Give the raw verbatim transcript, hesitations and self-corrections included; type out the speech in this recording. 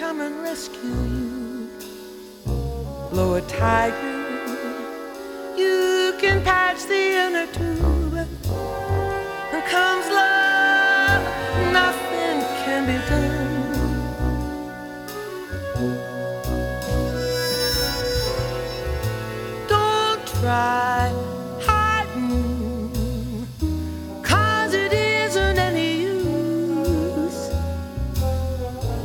come and rescue you. Blow a tiger, you can patch the inner tube. And comes love, nothing can be done.